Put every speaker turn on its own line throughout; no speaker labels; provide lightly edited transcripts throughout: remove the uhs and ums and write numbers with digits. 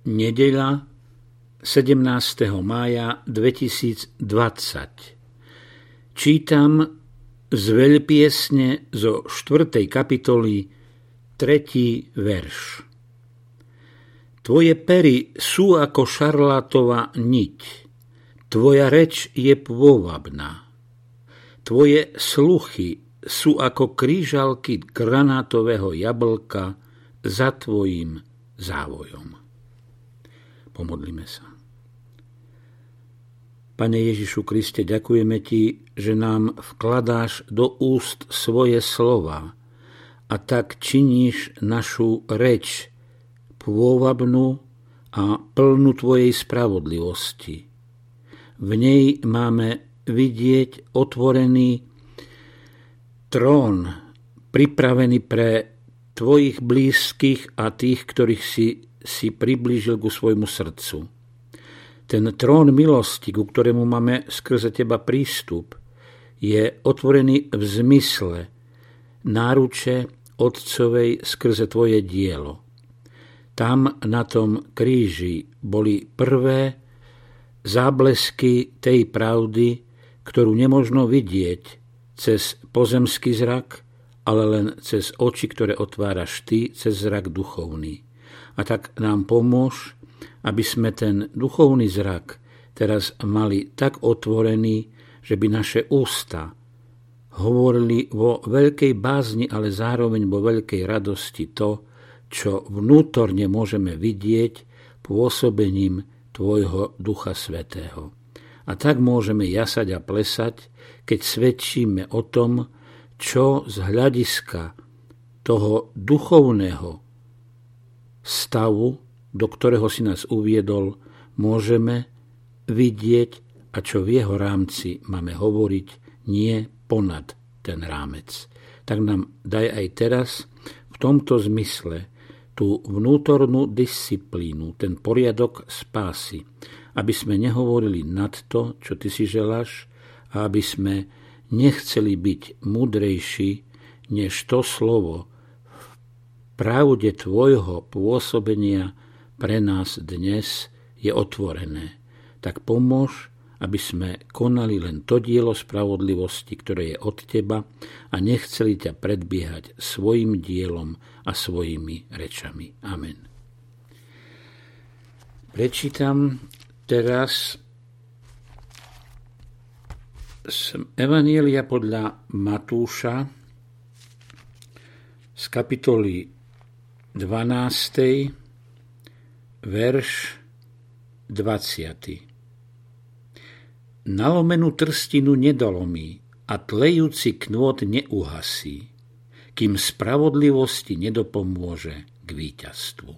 Nedeľa 17. mája 2020. Čítam z veľpiesne zo 4. kapitoly 3. verš. Tvoje pery sú ako šarlátova niť, tvoja reč je pôvabná. Tvoje sluchy sú ako krížalky granátového jablka za tvojim závojom. Pomodlíme sa. Pane Ježišu Kriste, ďakujeme Ti, že nám vkladáš do úst svoje slova a tak činíš našu reč pôvabnú a plnú Tvojej spravodlivosti. V nej máme vidieť otvorený trón, pripravený pre Tvojich blízkych a tých, ktorých si priblížil ku svojmu srdcu. Ten trón milosti, ku ktorému máme skrze Teba prístup, je otvorený v zmysle náruče Otcovej skrze Tvoje dielo. Tam na tom kríži boli prvé záblesky tej pravdy, ktorú nemožno vidieť cez pozemský zrak, ale len cez oči, ktoré otváraš Ty, cez zrak duchovný. A tak nám pomôž, aby sme ten duchovný zrak teraz mali tak otvorený, že by naše ústa hovorili vo veľkej bázni, ale zároveň vo veľkej radosti to, čo vnútorne môžeme vidieť pôsobením Tvojho Ducha Svätého. A tak môžeme jasať a plesať, keď svedčíme o tom, čo z hľadiska toho duchovného stavu, do ktorého si nás uviedol, môžeme vidieť a čo v jeho rámci máme hovoriť, nie ponad ten rámec. Tak nám daj aj teraz v tomto zmysle tú vnútornú disciplínu, ten poriadok spásy, aby sme nehovorili nad to, čo Ty si želáš, a aby sme nechceli byť múdrejší, než to slovo pravde Tvojho pôsobenia pre nás dnes je otvorené. Tak pomôž, aby sme konali len to dielo spravodlivosti, ktoré je od Teba a nechceli ťa predbiehať svojim dielom a svojimi rečami. Amen. Prečítam teraz z Evanjelia podľa Matúša z kapitoly 12. verš 20. Nalomenú trstinu nedolomí a tlejúci knôt neuhasí, kým spravodlivosti nedopomôže k víťazstvu.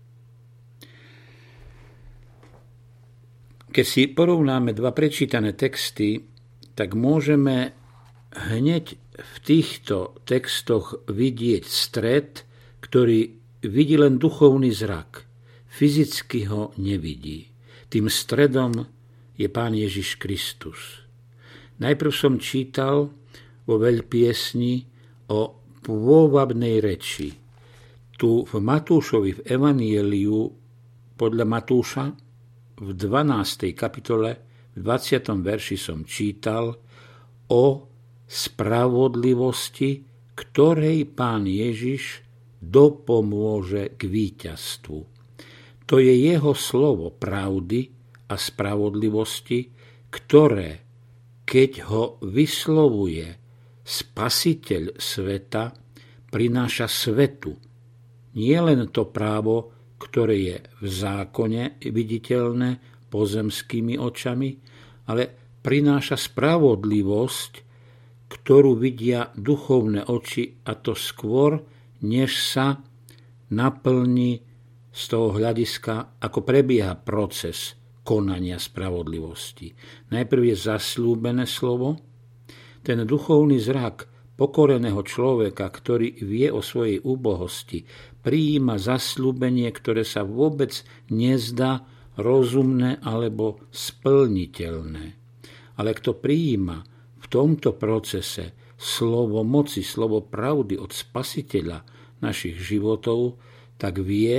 Keď si porovnáme dva prečítané texty, tak môžeme hneď v týchto textoch vidieť stred, ktorý vidí len duchovný zrak, fyzicky ho nevidí. Tým stredom je Pán Ježiš Kristus. Najprv som čítal vo veľpiesni o pôvabnej reči. Tu v Matúšovi, v Evanjeliu podľa Matúša, v 12. kapitole, v 20. verši som čítal o spravodlivosti, ktorej Pán Ježiš dopomôže k víťazstvu. To je jeho slovo pravdy a spravodlivosti, ktoré, keď ho vyslovuje Spasiteľ sveta, prináša svetu nie len to právo, ktoré je v zákone viditeľné pozemskými očami, ale prináša spravodlivosť, ktorú vidia duchovné oči, a to skôr, než sa naplní z toho hľadiska, ako prebieha proces konania spravodlivosti. Najprv je zasľúbené slovo, ten duchovný zrak pokoreného človeka, ktorý vie o svojej úbohosti, prijíma zasľúbenie, ktoré sa vôbec nezdá rozumné alebo splniteľné. Ale kto prijíma v tomto procese slovo moci, slovo pravdy od Spasiteľa našich životov, tak vie,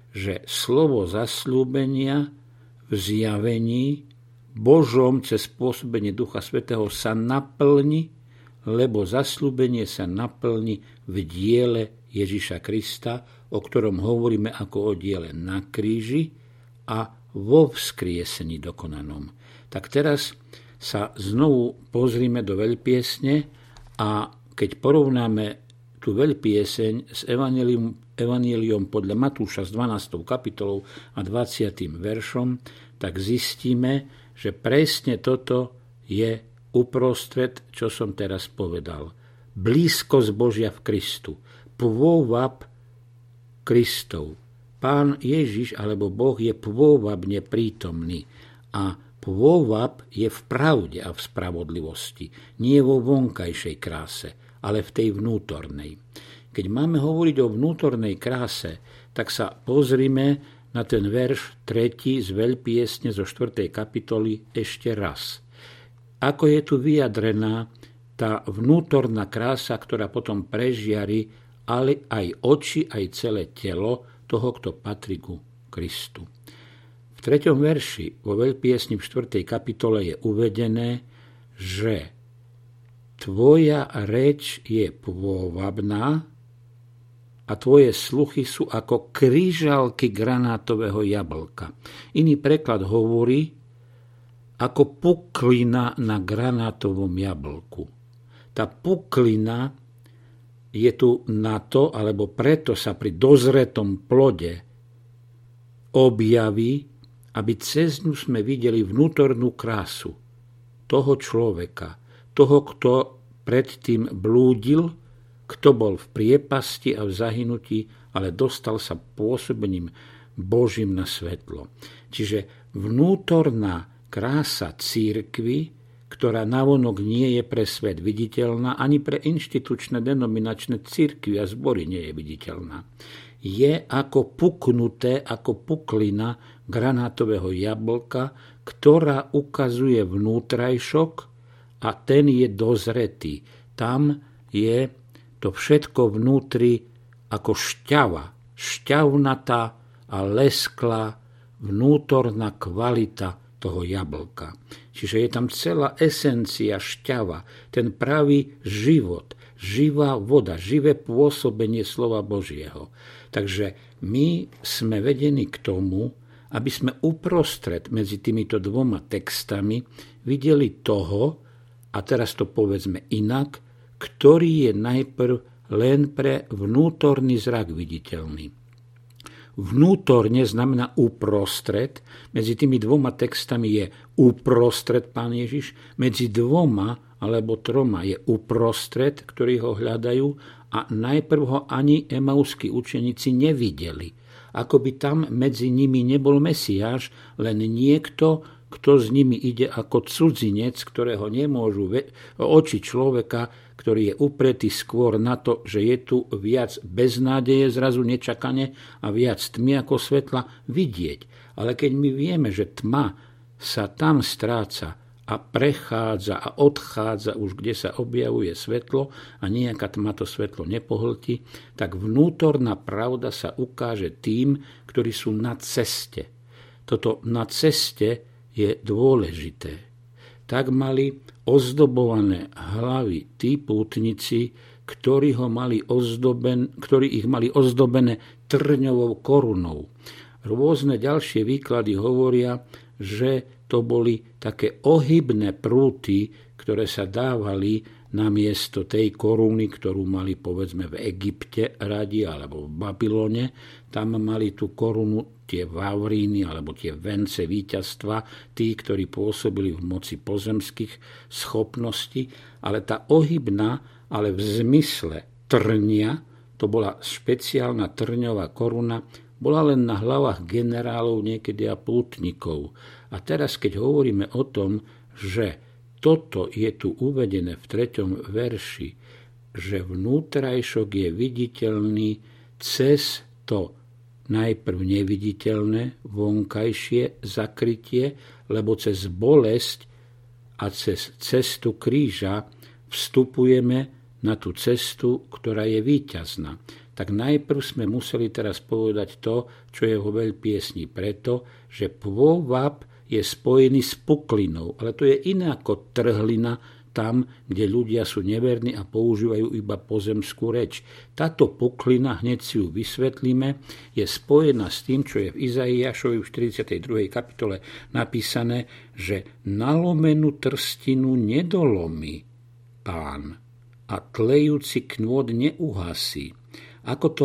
že slovo zasľúbenia v zjavení Božom cez pôsobenie Ducha Svätého sa naplní, lebo zasľúbenie sa naplní v diele Ježiša Krista, o ktorom hovoríme ako o diele na kríži a vo vzkriesení dokonanom. Tak teraz sa znovu pozrime do veľpiesne a keď porovnáme tú veľpieseň s evanjeliom podľa Matúša s 12. kapitolou a 20. veršom, tak zistíme, že presne toto je uprostred, čo som teraz povedal. Blízkosť Božia v Kristu. Pôvab Kristov. Pán Ježiš alebo Boh je pôvabne prítomný a pôvab je v pravde a v spravodlivosti. Nie vo vonkajšej kráse, ale v tej vnútornej. Keď máme hovoriť o vnútornej kráse, tak sa pozrime na ten verš 3. z veľpiesne zo 4. kapitoly ešte raz. Ako je tu vyjadrená tá vnútorná krása, ktorá potom prežiari, ale aj oči, aj celé telo toho, kto patrí ku Kristu. V 3. verši vo veľpiesni v 4. kapitole je uvedené, že tvoja reč je pôvabná a tvoje sluchy sú ako kryžálky granátového jablka. Iný preklad hovorí ako puklina na granátovom jablku. Tá puklina je tu na to, alebo preto sa pri dozretom plode objaví, aby cez ňu sme videli vnútornú krásu toho človeka, toho, kto predtým blúdil, kto bol v priepasti a v zahynutí, ale dostal sa pôsobením Božím na svetlo. Čiže vnútorná krása cirkvi, ktorá navonok nie je pre svet viditeľná, ani pre inštitučné denominačné cirkvi a zbory nie je viditeľná. Je ako puknuté, ako puklina granátového jablka, ktorá ukazuje vnútrajšok a ten je dozretý. Tam je to všetko vnútri ako šťava, šťavnatá a lesklá vnútorná kvalita toho jablka. Čiže je tam celá esencia šťava, ten pravý život, živá voda, živé pôsobenie slova Božieho. Takže my sme vedení k tomu, aby sme uprostred medzi týmito dvoma textami videli toho, a teraz to povedzme inak, ktorý je najprv len pre vnútorný zrak viditeľný. Vnútorne znamená uprostred, medzi tými dvoma textami je uprostred Pán Ježiš, medzi dvoma alebo troma je uprostred, ktorí ho hľadajú a najprv ho ani emauskí učeníci nevideli. Ako by tam medzi nimi nebol Mesiáš, len niekto, kto s nimi ide ako cudzinec, ktorého nemôžu oči človeka, ktorý je upretý skôr na to, že je tu viac beznádeje zrazu nečakane a viac tmy ako svetla vidieť. Ale keď my vieme, že tma sa tam stráca a prechádza a odchádza už, kde sa objavuje svetlo a nejaká tma to svetlo nepohltí, tak vnútorná pravda sa ukáže tým, ktorí sú na ceste. Toto na ceste je dôležité. Tak mali ozdobované hlavy tí pútnici, ktorí ich mali ozdobené trňovou korunou. Rôzne ďalšie výklady hovoria, že to boli také ohybné prúty, ktoré sa dávali namiesto tej koruny, ktorú mali povedzme v Egypte radi alebo v Babylone. Tam mali tú korunu tie vavríny alebo tie vence víťazstva, tí, ktorí pôsobili v moci pozemských schopností, ale tá ohybná, ale v zmysle trnia, to bola špeciálna trňová koruna, bola len na hlavách generálov, niekedy a pútnikov. A teraz, keď hovoríme o tom, že toto je tu uvedené v 3. verši, že vnútrajšok je viditeľný cez to najprv neviditeľné vonkajšie zakrytie, lebo cez bolesť a cez cestu kríža vstupujeme na tú cestu, ktorá je víťazná. tak najprv sme museli teraz povedať to, čo je vo veľpiesni, preto, že pôvab je spojený s puklinou, ale to je iné ako trhlina, tam, kde ľudia sú neverní a používajú iba pozemskú reč. Táto puklina, hneď si ju vysvetlíme, je spojená s tým, čo je v Izaiášovi v 42. kapitole napísané, že nalomenú trstinu nedolomí Pán a tlejúci knôt neuhasí. Ako to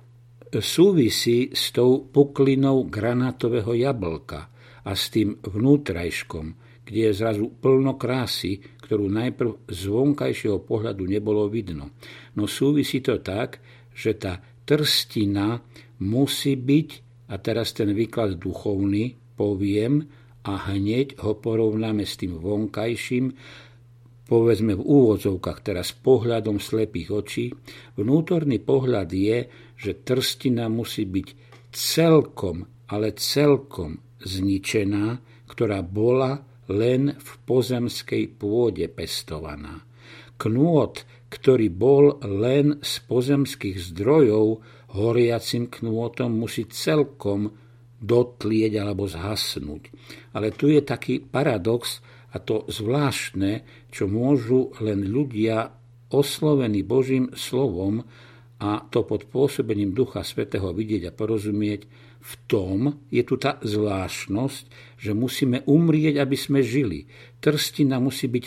súvisí s tou puklinou granátového jablka a s tým vnútrajškom, kde je zrazu plno krásy, ktorú najprv z vonkajšieho pohľadu nebolo vidno. No súvisí to tak, že tá trstina musí byť, a teraz ten výklad duchovný poviem a hneď ho porovnáme s tým vonkajším, povedzme v úvodzovkách teraz pohľadom slepých očí. Vnútorný pohľad je, že trstina musí byť celkom, ale celkom zničená, ktorá bola len v pozemskej pôde pestovaná. Knôt, ktorý bol len z pozemských zdrojov, horiacim knôtom musí celkom dotlieť alebo zhasnúť. Ale tu je taký paradox, a to zvláštne, čo môžu len ľudia oslovení Božím slovom, a to pod pôsobením Ducha Svätého vidieť a porozumieť. V tom je tu tá zvláštnosť, že musíme umrieť, aby sme žili. Trstina musí byť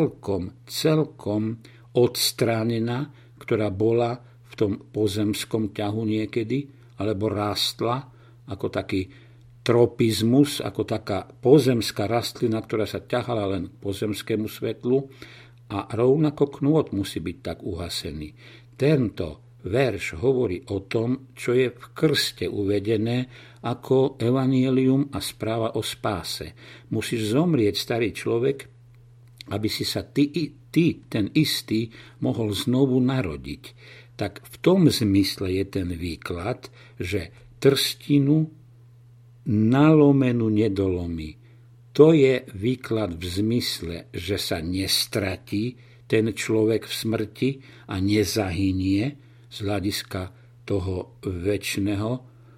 celkom odstránená, ktorá bola v tom pozemskom ťahu niekedy, alebo rástla ako taký tropizmus, ako taká pozemská rastlina, ktorá sa ťahala len k pozemskému svetlu, a rovnako knôt musí byť tak uhasený. Tento verš hovorí o tom, čo je v krste uvedené ako evanjelium a správa o spáse. Musíš zomrieť, starý človek, aby si sa ty, ten istý, mohol znovu narodiť. Tak v tom zmysle je ten výklad, že trstinu nalomenú nedolomí. To je výklad v zmysle, že sa nestratí ten človek v smrti a nezahynie z hľadiska toho večného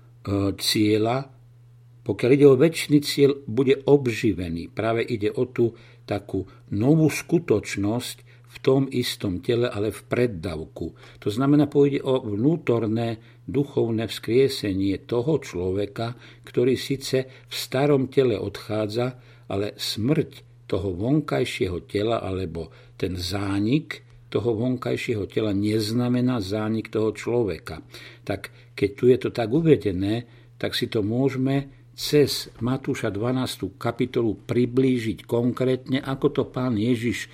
cieľa. Pokiaľ ide o večný cieľ, bude obživený. Práve ide o tú takú novú skutočnosť v tom istom tele, ale v preddavku. To znamená, pôjde o vnútorné duchovné vzkriesenie toho človeka, ktorý síce v starom tele odchádza, ale smrť toho vonkajšieho tela alebo ten zánik toho vonkajšieho tela neznamená zánik toho človeka. Tak keď tu je to tak uvedené, tak si to môžeme cez Matúša 12. kapitolu priblížiť konkrétne, ako to Pán Ježiš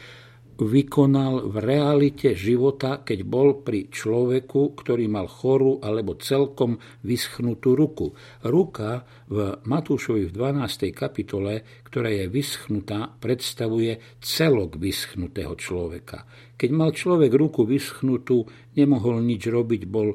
vykonal v realite života, keď bol pri človeku, ktorý mal chorú alebo celkom vyschnutú ruku. Ruka v Matúšovi v 12. kapitole, ktorá je vyschnutá, predstavuje celok vyschnutého človeka. Keď mal človek ruku vyschnutú, nemohol nič robiť, bol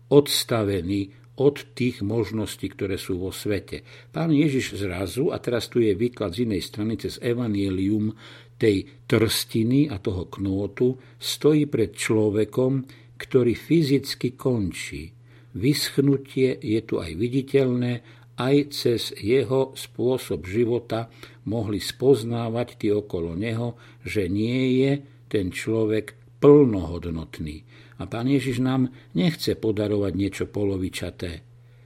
odstavený od tých možností, ktoré sú vo svete. Pán Ježiš zrazu, a teraz tu je výklad z inej strany cez evanjelium tej trstiny a toho knôtu, stojí pred človekom, ktorý fyzicky končí. Vyschnutie je tu aj viditeľné, aj cez jeho spôsob života mohli spoznávať tí okolo neho, že nie je ten človek plnohodnotný. A Pán Ježiš nám nechce podarovať niečo polovičaté,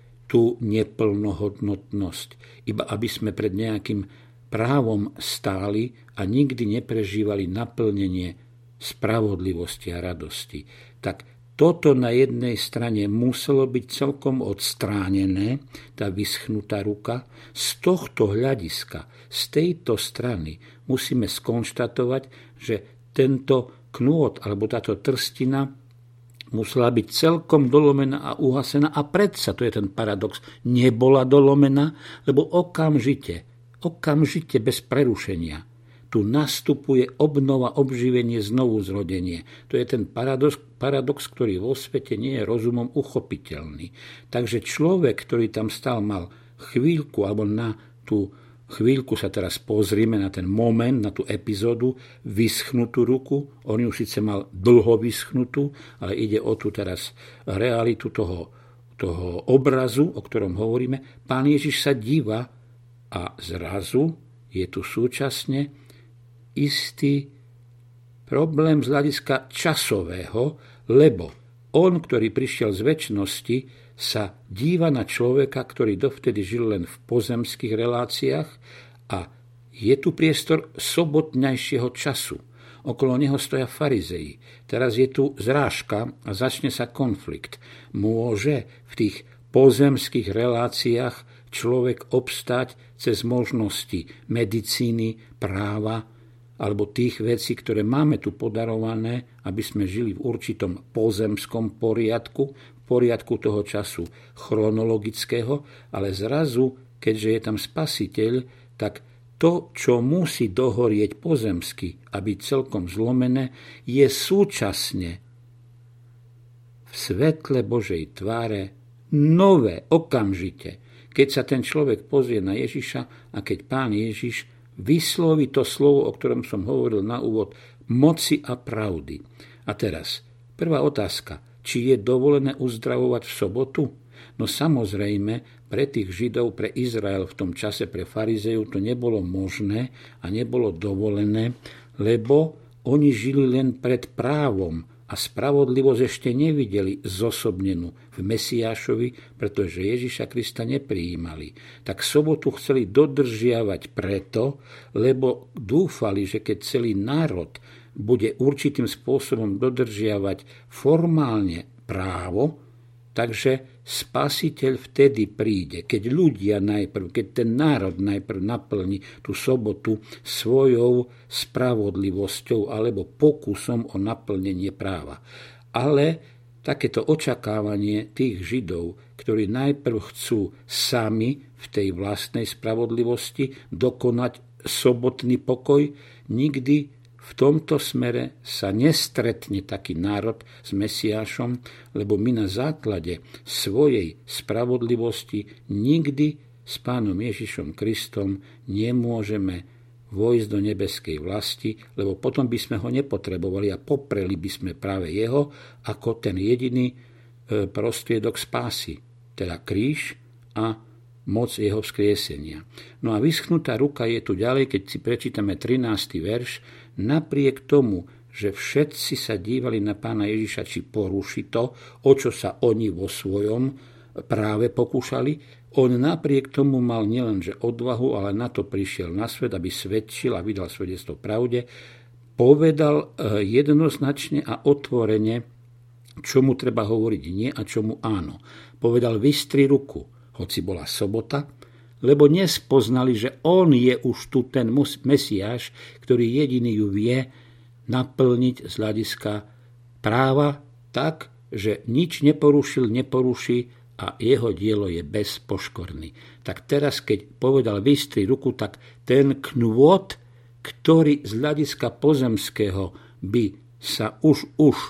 tú neplnohodnotnosť, iba aby sme pred nejakým právom stáli a nikdy neprežívali naplnenie spravodlivosti a radosti. Tak toto na jednej strane muselo byť celkom odstránené, tá vyschnutá ruka. Z tohto hľadiska, z tejto strany musíme skonštatovať, že tento knôt alebo táto trstina musela byť celkom dolomená a uhasená, a predsa, to je ten paradox, nebola dolomená, lebo okamžite bez prerušenia tu nastupuje obnova, obživenie, znovu zrodenie. To je ten paradox, ktorý vo svete nie je rozumom uchopiteľný. Takže človek, ktorý tam stál, mal chvíľku alebo na tú chvíľku sa teraz pozrime na ten moment, na tú epizódu, vyschnutú ruku. On ju síce mal dlho vyschnutú, ale ide o tú teraz realitu toho obrazu, o ktorom hovoríme. Pán Ježiš sa díva a zrazu je tu súčasne istý problém z hľadiska časového, lebo on, ktorý prišiel z večnosti, sa díva na človeka, ktorý dovtedy žil len v pozemských reláciách a je tu priestor sobotnejšieho času. Okolo neho stoja farizei. Teraz je tu zrážka a začne sa konflikt. Môže v tých pozemských reláciách človek obstať cez možnosti medicíny, práva alebo tých vecí, ktoré máme tu podarované, aby sme žili v určitom pozemskom poriadku, poriadku toho času chronologického, ale zrazu, keďže je tam Spasiteľ, tak to, čo musí dohorieť pozemsky a byť celkom zlomené, je súčasne v svetle Božej tváre nové, okamžite. Keď sa ten človek pozrie na Ježiša a keď Pán Ježiš vysloví to slovo, o ktorom som hovoril na úvod, moci a pravdy. A teraz, prvá otázka. Či je dovolené uzdravovať v sobotu? No samozrejme, pre tých Židov, pre Izrael v tom čase, pre farizejov to nebolo možné a nebolo dovolené, lebo oni žili len pred právom a spravodlivosť ešte nevideli zosobnenú v Mesiášovi, pretože Ježiša Krista neprijímali. Tak sobotu chceli dodržiavať preto, lebo dúfali, že keď celý národ bude určitým spôsobom dodržiavať formálne právo, takže Spasiteľ vtedy príde, keď ľudia najprv, keď ten národ najprv naplní tú sobotu svojou spravodlivosťou alebo pokusom o naplnenie práva. Ale takéto očakávanie tých Židov, ktorí najprv chcú sami v tej vlastnej spravodlivosti dokonať sobotný pokoj, nikdy v tomto smere sa nestretne taký národ s Mesiášom, lebo my na základe svojej spravodlivosti nikdy s Pánom Ježišom Kristom nemôžeme vojsť do nebeskej vlasti, lebo potom by sme ho nepotrebovali a popreli by sme práve jeho ako ten jediný prostriedok spásy, teda kríž a moc jeho vzkriesenia. No a vyschnutá ruka je tu ďalej, keď si prečítame 13. verš, napriek tomu, že všetci sa dívali na Pána Ježiša, či poruší to, o čo sa oni vo svojom práve pokúšali, on napriek tomu mal nielenže odvahu, ale na to prišiel na svet, aby svedčil a vydal svedectvo pravde, povedal jednoznačne a otvorene, čomu treba hovoriť nie a čomu áno. Povedal, vystri ruku, hoci bola sobota, lebo nespoznali, že on je už tu ten Mesiáš, ktorý jediný ju vie naplniť z hľadiska práva tak, že nič neporuší a jeho dielo je bezpoškorný. Tak teraz, keď povedal vystri ruku, tak ten knôt, ktorý z hľadiska pozemského by sa už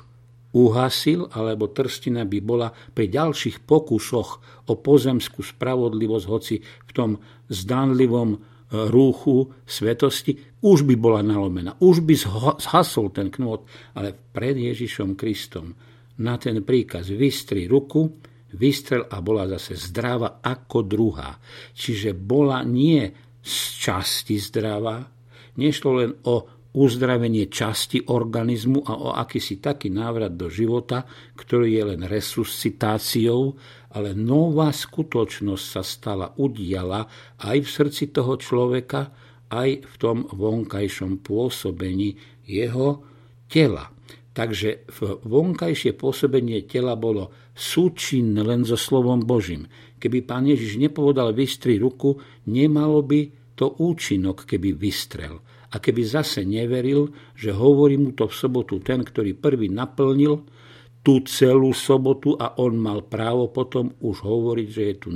uhasil, alebo trstina by bola pri ďalších pokusoch o pozemskú spravodlivosť, hoci v tom zdánlivom rúchu svetosti, už by bola nalomená. Už by zhasol ten knôt, ale pred Ježišom Kristom na ten príkaz vystri ruku, vystrel a bola zase zdravá ako druhá. Čiže bola nie z časti zdravá, nešlo len o uzdravenie časti organizmu a o akýsi taký návrat do života, ktorý je len resuscitáciou, ale nová skutočnosť sa udiala aj v srdci toho človeka, aj v tom vonkajšom pôsobení jeho tela. Takže vonkajšie pôsobenie tela bolo súčinné len so slovom Božím. Keby Pán Ježiš nepovedal vystri ruku, nemalo by to účinok, keby vystrel. A keby zase neveril, že hovorí mu to v sobotu ten, ktorý prvý naplnil tú celú sobotu a on mal právo potom už hovoriť, že je tu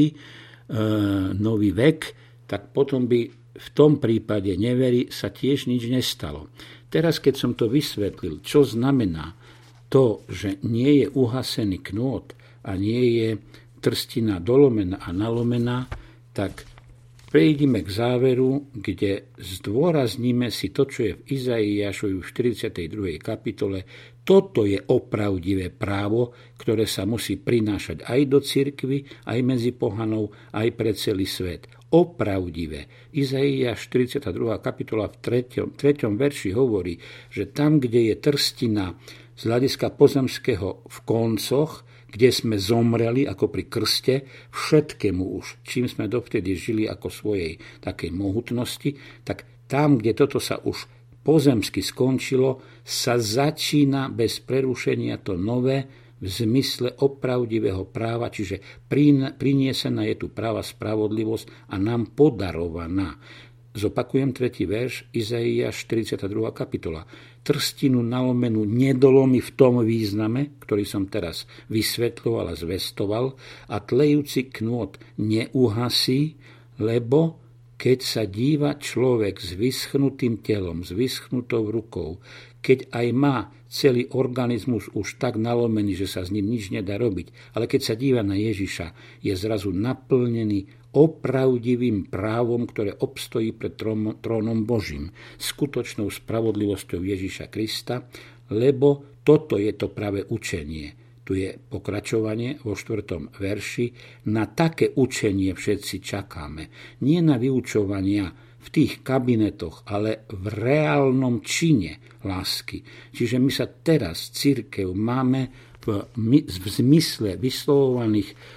nový vek, tak potom by v tom prípade neverí sa tiež nič nestalo. Teraz, keď som to vysvetlil, čo znamená to, že nie je uhasený knôt a nie je trstina dolomená a nalomená, tak prejdime k záveru, kde zdôrazníme si to, čo je v Izaiášovi v 42. kapitole. Toto je opravdivé právo, ktoré sa musí prinášať aj do cirkvi, aj medzi pohanov, aj pre celý svet. Opravdivé. Izaiáš 42. kapitola v 3. verši hovorí, že tam, kde je trstina z hľadiska pozemského v koncoch, kde sme zomreli ako pri krste, všetkému už, čím sme dovtedy žili ako svojej takej mohutnosti, tak tam, kde toto sa už pozemsky skončilo, sa začína bez prerušenia to nové v zmysle opravdivého práva, čiže priniesená je tu práva spravodlivosť a nám podarovaná. Zopakujem 3. verš, Izaiáš 42. kapitola. Trstinu nalomenú nedolomí v tom význame, ktorý som teraz vysvetľoval a zvestoval, a tlejúci knôt neuhasí, lebo keď sa díva človek s vyschnutým telom, s vyschnutou rukou, keď aj má celý organizmus už tak nalomený, že sa s ním nič nedá robiť, ale keď sa díva na Ježiša, je zrazu naplnený opravdivým právom, ktoré obstojí pred trónom Božím, skutočnou spravodlivosťou Ježiša Krista, lebo toto je to práve učenie. Tu je pokračovanie vo 4. verši. Na také učenie všetci čakáme. Nie na vyučovania v tých kabinetoch, ale v reálnom čine lásky. Čiže my sa teraz, cirkev, máme v zmysle vyslovovaných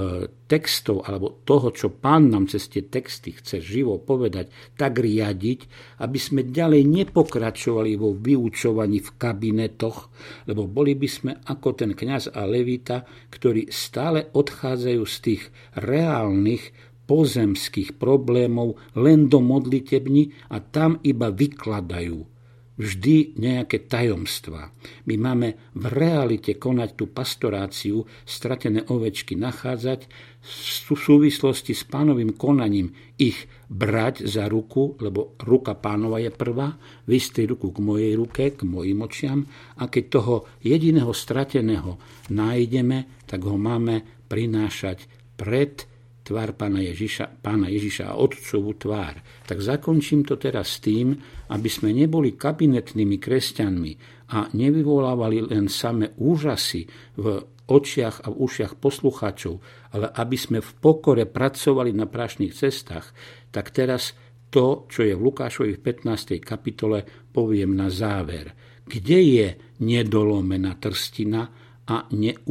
textov alebo toho, čo Pán nám cez tie texty chce živo povedať, tak riadiť, aby sme ďalej nepokračovali vo vyučovaní v kabinetoch, lebo boli by sme ako ten kňaz a levita, ktorí stále odchádzajú z tých reálnych pozemských problémov len do modlitební a tam iba vykladajú vždy nejaké tajomstvá. My máme v realite konať tú pastoráciu, stratené ovečky nachádzať, v súvislosti s Pánovým konaním ich brať za ruku, lebo ruka Pánova je prvá, vystrieť ruku k mojej ruke, k mojim očiam, a keď toho jediného strateného nájdeme, tak ho máme prinášať pred tvár Pána Ježiša a Otcovú tvár. Tak zakončím to teraz s tým, aby sme neboli kabinetnými kresťanmi a nevyvolávali len samé úžasy v očiach a v ušiach poslucháčov, ale aby sme v pokore pracovali na prašných cestách, tak teraz to, čo je v Lukášovi v 15. kapitole, poviem na záver. Kde je nedolomená trstina a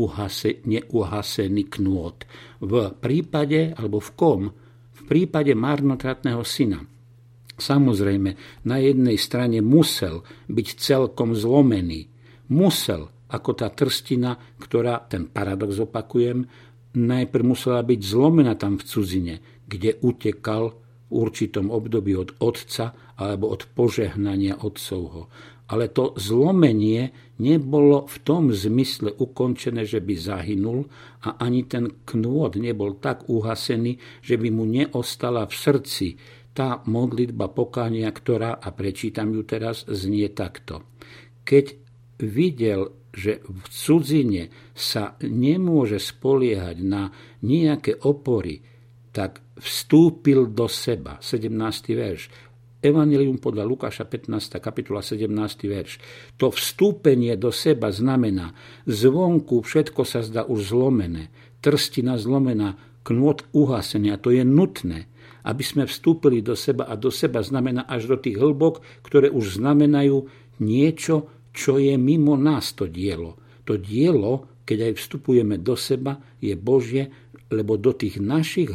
neuhasený knôt? V prípade, alebo v kom? V prípade marnotratného syna. Samozrejme, na jednej strane musel byť celkom zlomený. Musel, ako tá trstina, ktorá, ten paradox opakujem, najprv musela byť zlomená tam v cudzine, kde utekal v určitom období od otca alebo od požehnania otcovho. Ale to zlomenie nebolo v tom zmysle ukončené, že by zahynul, a ani ten knôt nebol tak uhasený, že by mu neostala v srdci tá modlitba pokánia, ktorá, a prečítam ju teraz, znie takto. Keď videl, že v cudzine sa nemôže spoliehať na nejaké opory, tak vstúpil do seba. 17. verš. Evangelium podľa Lukáša 15. kapitola 17. verš. To vstúpenie do seba znamená, zvonku všetko sa zdá už zlomené, trstina zlomená, knôt uhasený, a to je nutné, aby sme vstúpili do seba, a do seba znamená až do tých hĺbok, ktoré už znamenajú niečo, čo je mimo nás, to dielo. To dielo, keď aj vstupujeme do seba, je Božie, lebo do tých našich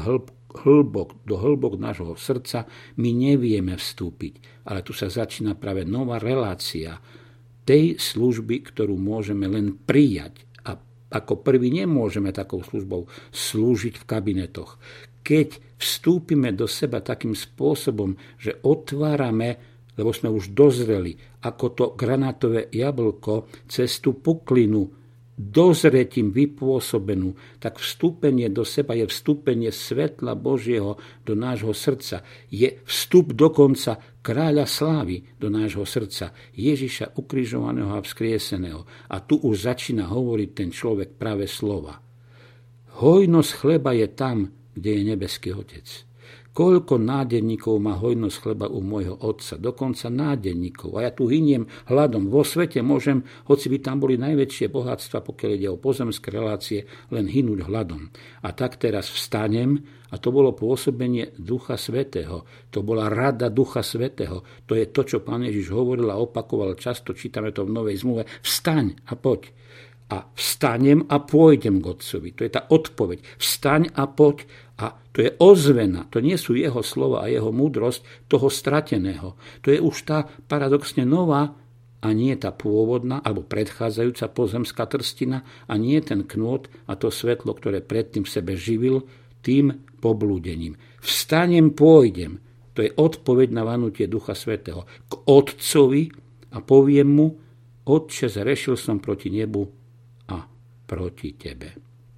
do hĺbok nášho srdca my nevieme vstúpiť. Ale tu sa začína práve nová relácia tej služby, ktorú môžeme len prijať. A ako prvý nemôžeme takou službou slúžiť v kabinetoch. Keď vstúpime do seba takým spôsobom, že otvárame, lebo sme už dozreli, ako to granátové jablko, cez tú puklinu dozretím vypôsobenú, tak vstúpenie do seba je vstúpenie svetla Božieho do nášho srdca. Je vstup dokonca kráľa slávy do nášho srdca, Ježiša ukrižovaného a vzkrieseného. A tu už začína hovoriť ten človek práve slova. Hojnosť chleba je tam, kde je nebeský Otec. Koľko nádenníkov má hojnosť chleba u môjho otca, dokonca nádenníkov. A ja tu hyniem hladom. Vo svete môžem, hoci by tam boli najväčšie bohatstva, pokiaľ ide o pozemské relácie, len hynúť hladom. A tak teraz vstanem, a to bolo pôsobenie Ducha Svätého. To bola rada Ducha Svätého. To je to, čo Pán Ježiš hovoril a opakoval často, čítame to v Novej zmluve. Vstaň a poď. A vstanem a pôjdem k Otcovi. To je tá odpoveď. Vstaň a poď. A to je ozvena. To nie sú jeho slova a jeho múdrosť toho strateného. To je už tá paradoxne nová a nie tá pôvodná alebo predchádzajúca pozemská trstina a nie ten knôt a to svetlo, ktoré predtým v sebe živil tým poblúdením. Vstanem, pôjdem. To je odpoveď na vanutie Ducha Svätého. K Otcovi a poviem mu: Otče, zrešil som proti nebu a proti tebe.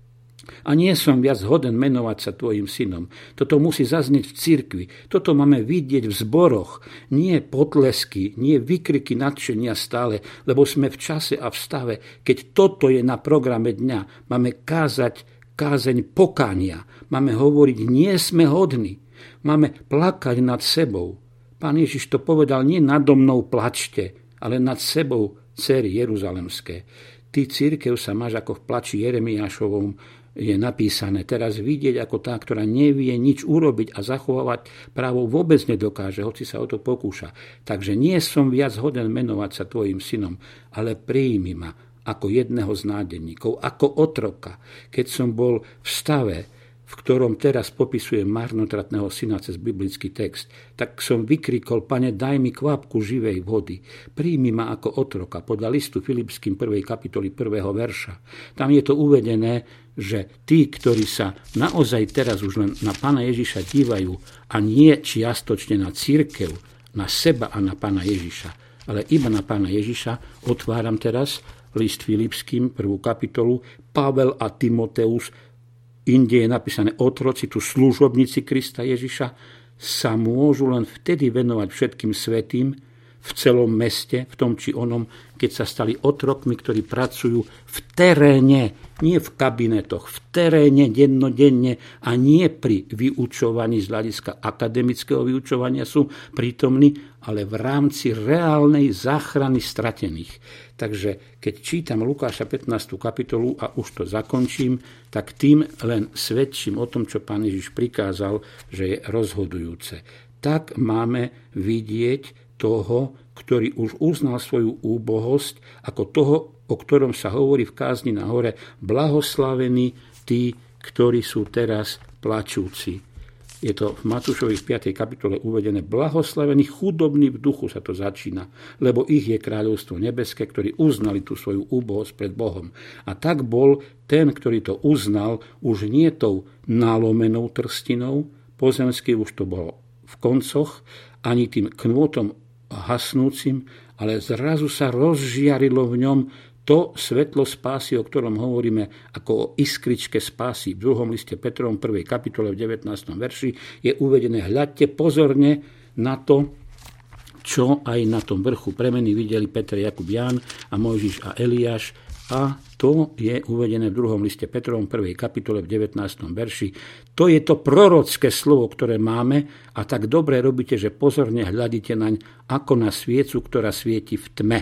A nie som viac hoden menovať sa tvojim synom. Toto musí zaznieť v cirkvi. Toto máme vidieť v zboroch. Nie potlesky, nie vykriky nadšenia stále, lebo sme v čase a v stave, keď toto je na programe dňa. Máme kázať kázeň pokania. Máme hovoriť, nie sme hodní. Máme plakať nad sebou. Pán Ježiš to povedal, nie nado mnou plačte, ale nad sebou, dcery jeruzalemské. Ty, cirkev, sa máš ako v plači Jeremiášovom, je napísané. Teraz vidieť ako tá, ktorá nevie nič urobiť a zachovávať právo vôbec nedokáže, hoci sa o to pokúša. Takže nie som viac hoden menovať sa tvojim synom, ale prijími ma ako jedného z nádenníkov, ako otroka. Keď som bol v stave, v ktorom teraz popisujem marnotratného syna cez biblický text, tak som vykrikol: Pane, daj mi kvapku živej vody. Príjmi ma ako otroka. Podľa listu Filipským 1. kapitoly 1. verša. Tam je to uvedené, že tí, ktorí sa naozaj teraz už len na Pána Ježiša dívajú a nie čiastočne na cirkev, na seba a na Pána Ježiša, ale iba na Pána Ježiša, otváram teraz list Filipským 1. kapitolu. Pavel a Timoteus, inde je napísané otroci, tu služobníci Krista Ježiša, sa môžu len vtedy venovať všetkým svätým v celom meste, v tom či onom, keď sa stali otrokmi, ktorí pracujú v teréne, nie v kabinetoch, v teréne dennodenne a nie pri vyučovaní z hľadiska akademického vyučovania sú prítomní, ale v rámci reálnej záchrany stratených. Takže keď čítam Lukáša 15. kapitolu a už to zakončím, tak tým len svedčím o tom, čo Pán Ježiš prikázal, že je rozhodujúce. Tak máme vidieť toho, ktorý už uznal svoju úbohosť, ako toho, o ktorom sa hovorí v kázni na hore: blahoslavení tí, ktorí sú teraz plačúci. Je to v Matúšovej 5. kapitole uvedené: blahoslavení chudobní v duchu, sa to začína, lebo ich je kráľovstvo nebeské, ktorí uznali tú svoju úbohosť pred Bohom. A tak bol ten, ktorý to uznal, už nie tou nalomenou trstinou, pozemský už to bolo v koncoch, ani tým knôtom hasnúcim, ale zrazu sa rozžiarilo v ňom to svetlo spásy, o ktorom hovoríme ako o iskričke spásy. V 2. liste Petrovom 1. kapitole v 19. verši je uvedené: hľadte pozorne na to, čo aj na tom vrchu premeny videli Peter, Jakub, Ján a Mojžiš a Eliáš. A to je uvedené v 2. liste Petrovom 1. kapitole v 19. verši. To je to prorocké slovo, ktoré máme, a tak dobre robíte, že pozorne hľadíte naň ako na sviecu, ktorá svieti v tme,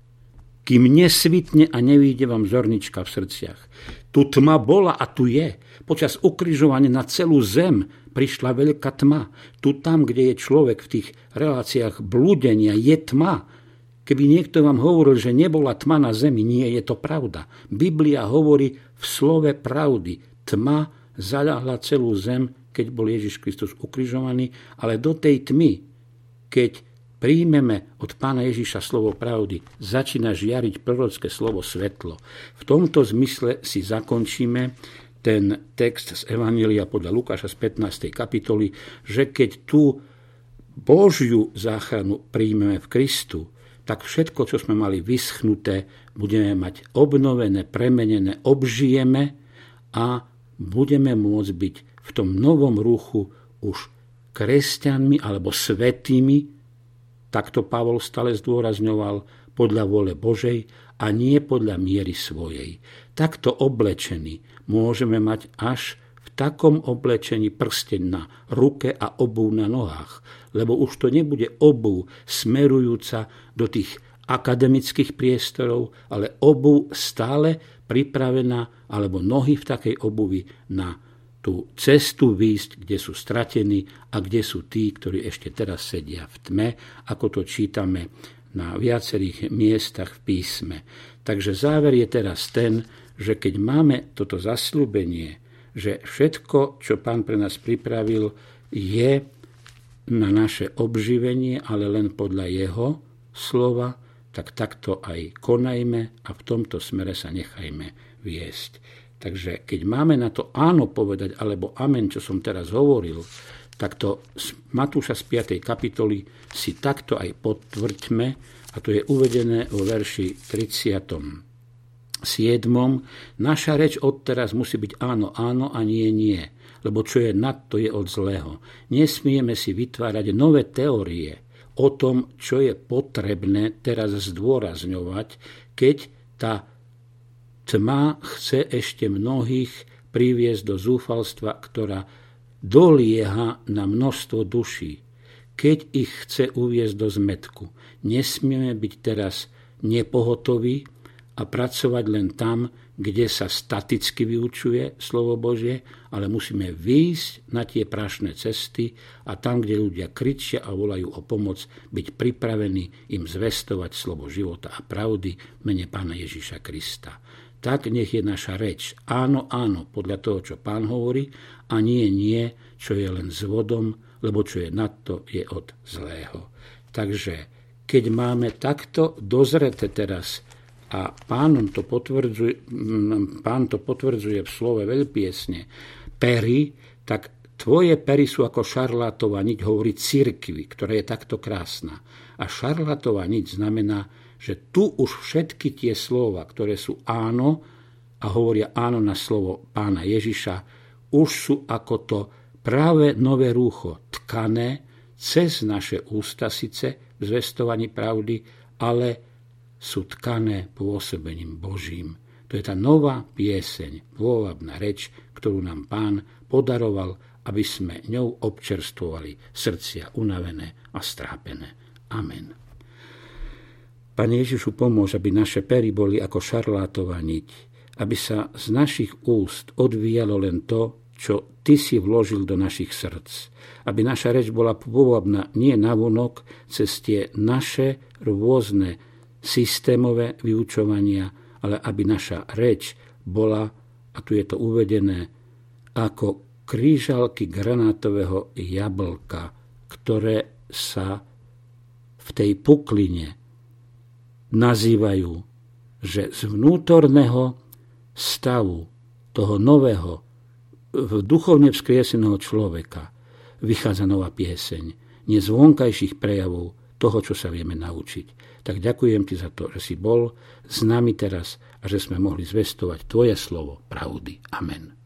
kým nesvitne a nevyjde vám zornička v srdciach. Tu tma bola a tu je. Počas ukrižovania na celú zem prišla veľká tma. Tu tam, kde je človek v tých reláciách blúdenia, je tma. Keby niekto vám hovoril, že nebola tma na zemi, nie je to pravda. Biblia hovorí v slove pravdy. Tma zaľahla celú zem, keď bol Ježiš Kristus ukrižovaný, ale do tej tmy, keď príjmeme od Pána Ježiša slovo pravdy, začína žiariť prorocké slovo svetlo. V tomto zmysle si zakončíme ten text z Evanjelia podľa Lukáša z 15. kapitoly, že keď tú Božiu záchranu príjmeme v Kristu, tak všetko, čo sme mali vyschnuté, budeme mať obnovené, premenené, obžijeme a budeme môcť byť v tom novom ruchu už kresťanmi alebo svätými, takto Pavol stále zdôrazňoval, podľa vôle Božej a nie podľa miery svojej. Takto oblečení môžeme mať až v takom oblečení, prsteň na ruke a obuv na nohách, lebo už to nebude obuv smerujúca do tých akademických priestorov, ale obuv stále pripravená, alebo nohy v takej obuvi na tú cestu výjsť, kde sú stratení a kde sú tí, ktorí ešte teraz sedia v tme, ako to čítame na viacerých miestach v písme. Takže záver je teraz ten, že keď máme toto zasľúbenie, že všetko, čo Pán pre nás pripravil, je na naše obživenie, ale len podľa jeho slova, tak takto aj konajme a v tomto smere sa nechajme viesť. Takže keď máme na to áno povedať, alebo amen, čo som teraz hovoril, tak to z Matúša z 5. kapitoly si takto aj potvrďme, a to je uvedené vo verši 37. Naša reč odteraz musí byť áno, áno a nie, nie, lebo čo je nad, to je od zlého. Nesmieme si vytvárať nové teórie o tom, čo je potrebné teraz zdôrazňovať, keď tá tma chce ešte mnohých priviesť do zúfalstva, ktorá dolieha na množstvo duší, keď ich chce uviesť do zmätku. Nesmieme byť teraz nepohotoví a pracovať len tam, kde sa staticky vyučuje slovo Božie, ale musíme výjsť na tie prašné cesty a tam, kde ľudia kričia a volajú o pomoc, byť pripravení im zvestovať slovo života a pravdy v mene Pána Ježiša Krista. Tak nech je naša reč áno, áno, podľa toho, čo Pán hovorí, a nie, nie, čo je len s vodom, lebo čo je nad to, je od zlého. Takže keď máme takto dozrete teraz, a Pán to potvrdzuje v slove veľpiesne, pery, tak tvoje pery sú ako šarlátová niť, hovorí cirkvi, ktorá je takto krásna. A šarlátová niť znamená, že tu už všetky tie slova, ktoré sú áno a hovoria áno na slovo Pána Ježiša, už sú ako to práve nové rúcho tkané cez naše ústa síce v zvestovaní pravdy, ale sú tkané pôsobením Božím. To je tá nová pieseň, pôvabná reč, ktorú nám Pán podaroval, aby sme ňou občerstvovali srdcia unavené a strápené. Amen. Pane Ježišu, pomôž, aby naše pery boli ako šarlátová niť, aby sa z našich úst odvíjalo len to, čo Ty si vložil do našich srdc. Aby naša reč bola pôvabná nie navonok cez tie naše rôzne systémové vyučovania, ale aby naša reč bola, a tu je to uvedené, ako krížalky granátového jablka, ktoré sa v tej pukline nazývajú, že z vnútorného stavu toho nového, duchovne vzkrieseného človeka vychádza nová pieseň, nie z vonkajších prejavov toho, čo sa vieme naučiť. Tak ďakujem Ti za to, že si bol s nami teraz a že sme mohli zvestovať Tvoje slovo pravdy. Amen.